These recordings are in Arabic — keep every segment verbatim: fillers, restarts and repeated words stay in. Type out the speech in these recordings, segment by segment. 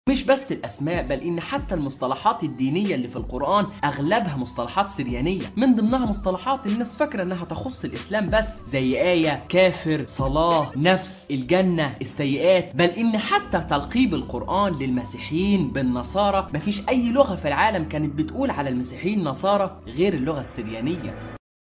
مش بس الأسماء، بل إن حتى المصطلحات الدينية اللي في القرآن أغلبها مصطلحات سريانية، من ضمنها مصطلحات الناس فاكرة إنها تخص الإسلام بس، زي آية، كافر، صلاة، نفس، الجنة، السيئات، بل إن حتى تلقيب القرآن للمسيحيين بالنصارى مفيش أي لغة في العالم كانت بتقول على المسيحيين نصارى غير اللغة السريانية.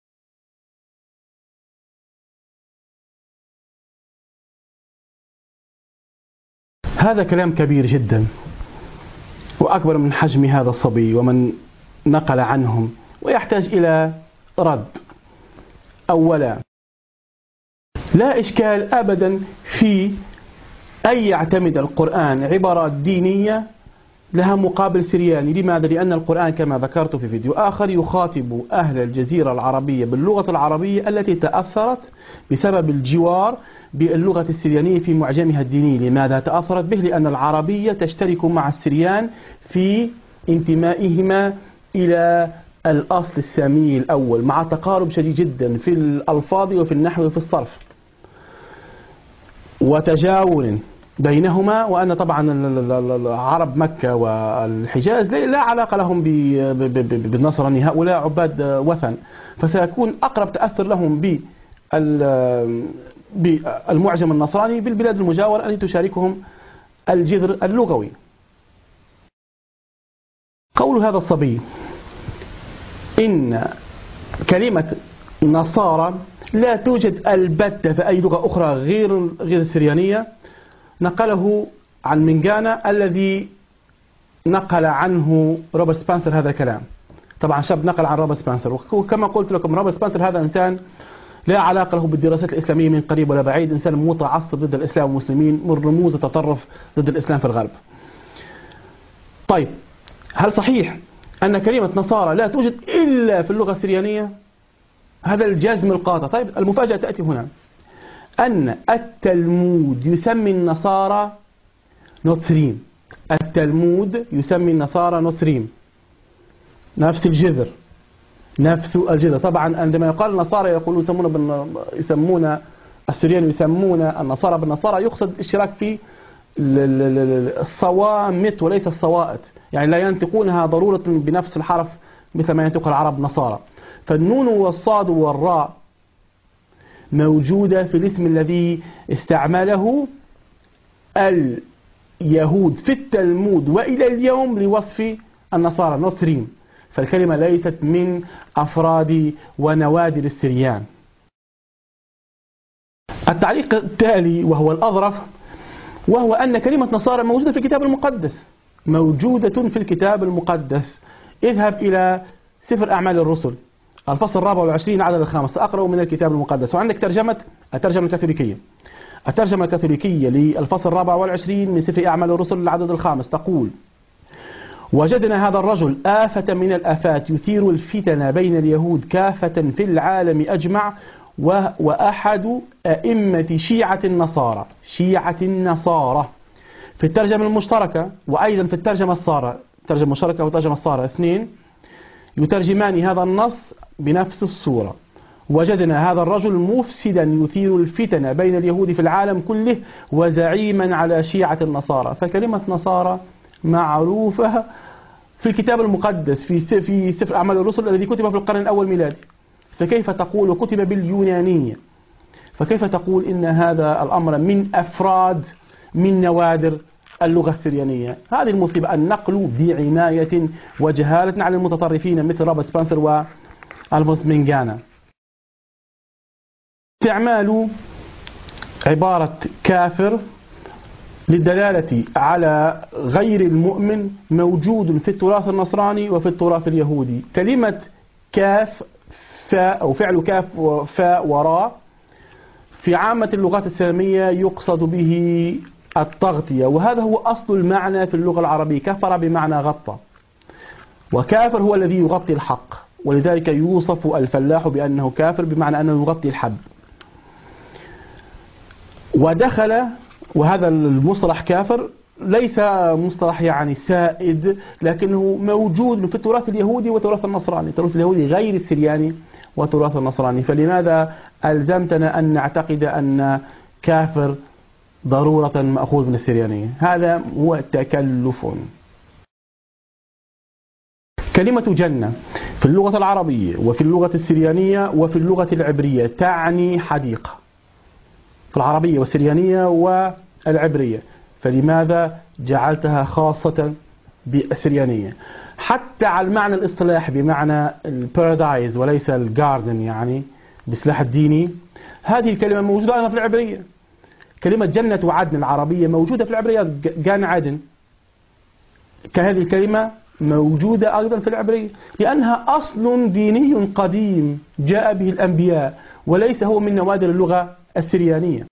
هذا كلام كبير جدا وأكبر من حجم هذا الصبي ومن نقل عنهم، ويحتاج إلى رد. أولا، لا إشكال أبدا في أن يعتمد القرآن عبارات دينية لها مقابل سرياني. لماذا؟ لأن القرآن كما ذكرت في فيديو آخر يخاطب أهل الجزيرة العربية باللغة العربية التي تأثرت بسبب الجوار باللغة السريانية في معجمها الديني. لماذا تأثرت به؟ لأن العربية تشترك مع السريان في انتمائهما إلى الأصل السامي الأول، مع تقارب شديد جدا في الألفاظ وفي النحو وفي الصرف وتجاور بينهما. وأن طبعا عرب مكة والحجاز لا علاقة لهم بالنصراني، هؤلاء عباد وثن، فسيكون أقرب تأثر لهم بالمعجم النصراني بالبلاد المجاورة التي تشاركهم الجذر اللغوي. قول هذا الصبي إن كلمة نصارى لا توجد البتة في أي لغة أخرى غير غير السريانية نقله عن منجانا الذي نقل عنه روبرت سبنسر هذا الكلام. طبعا شاب نقل عن روبرت سبنسر، وكما قلت لكم روبرت سبنسر هذا إنسان لا علاقة له بالدراسات الإسلامية من قريب ولا بعيد، إنسان متعصب ضد الإسلام والمسلمين، من رموز التطرف ضد الإسلام في الغرب. طيب، هل صحيح أن كلمة نصارى لا توجد إلا في اللغة السريانية؟ هذا الجزم القاطع. طيب، المفاجأة تأتي هنا، أن التلمود يسمي النصارى نصرين. التلمود يسمي النصارى نصرين، نفس الجذر، نفس الجذر. طبعا عندما يقال النصارى يقولون يسمون بالن... يسمون السريان يسمون النصارى بالنصارى، يقصد اشتراك في الصوامت وليس الصوائت، يعني لا ينطقونها ضرورة بنفس الحرف مثل ما ينطق العرب نصارى. فالنون والصاد والراء موجودة في الاسم الذي استعمله اليهود في التلمود وإلى اليوم لوصف النصارى نصرين، فالكلمة ليست من أفراد ونوادر السريان. التعليق التالي وهو الأظرف، وهو أن كلمة نصارى موجودة في الكتاب المقدس، موجودة في الكتاب المقدس. اذهب إلى سفر أعمال الرسل الفصل الرابع والعشرين عدد الخامس، أقرأ من الكتاب المقدس. وعندك ترجمة الترجمة الكاثوليكية. الترجمة الكاثوليكية للفصل الرابع والعشرين من سفر أعمال الرسل العدد الخامس تقول: وجدنا هذا الرجل آفة من الآفات يثير الفتن بين اليهود كافة في العالم أجمع، وأحد أئمة شيعة النصارى. شيعة النصارى في الترجمة المشتركة، وأيضا في الترجمة الصارة، الترجمة المشتركة والترجمة الصارة اثنين يترجمان هذا النص بنفس الصورة: وجدنا هذا الرجل مفسدا يثير الفتن بين اليهود في العالم كله وزعيما على شيعة النصارى. فكلمة نصارى معروفة في الكتاب المقدس في في سفر أعمال الرسل الذي كتب في القرن الأول ميلادي، فكيف تقول وكتب باليونانية، فكيف تقول إن هذا الأمر من أفراد من نوادر اللغة السريانية؟ هذه المصيبة، النقل بعناية وجهالة على المتطرفين مثل روبرت سبنسر والفونس منجانا. استعمال عبارة كافر للدلالة على غير المؤمن موجود في التراث النصراني وفي التراث اليهودي. كلمة كاف فاء أو فعل كاف وفاء وراء في عامة اللغات السامية يقصد به التغطية، وهذا هو أصل المعنى في اللغة العربية. كفر بمعنى غطى، وكافر هو الذي يغطي الحق، ولذلك يوصف الفلاح بأنه كافر بمعنى أنه يغطي الحب. ودخل، وهذا المصطلح كافر ليس مصطلح يعني سائد، لكنه موجود في التراث اليهودي والتراث النصراني، التراث اليهودي غير السرياني والتراث النصراني. فلماذا ألزمتنا أن نعتقد أن كافر ضرورة مأخوذ من السريانية. هذا هو تكلف. كلمة جنة في اللغة العربية وفي اللغة السريانية وفي اللغة العبرية تعني حديقة، في العربية والسريانية والعبرية، فلماذا جعلتها خاصة بالسريانية؟ حتى على المعنى الاصطلاحي بمعنى البارادايز وليس الجاردن، يعني بسلاح الديني، هذه الكلمة موجودة أيضا في العبرية. كلمة جنة وعدن العربية موجودة في العبرية، جان عدن، كهذه الكلمة موجودة أيضا في العبرية، لأنها أصل ديني قديم جاء به الأنبياء وليس هو من نوادر اللغة السريانية.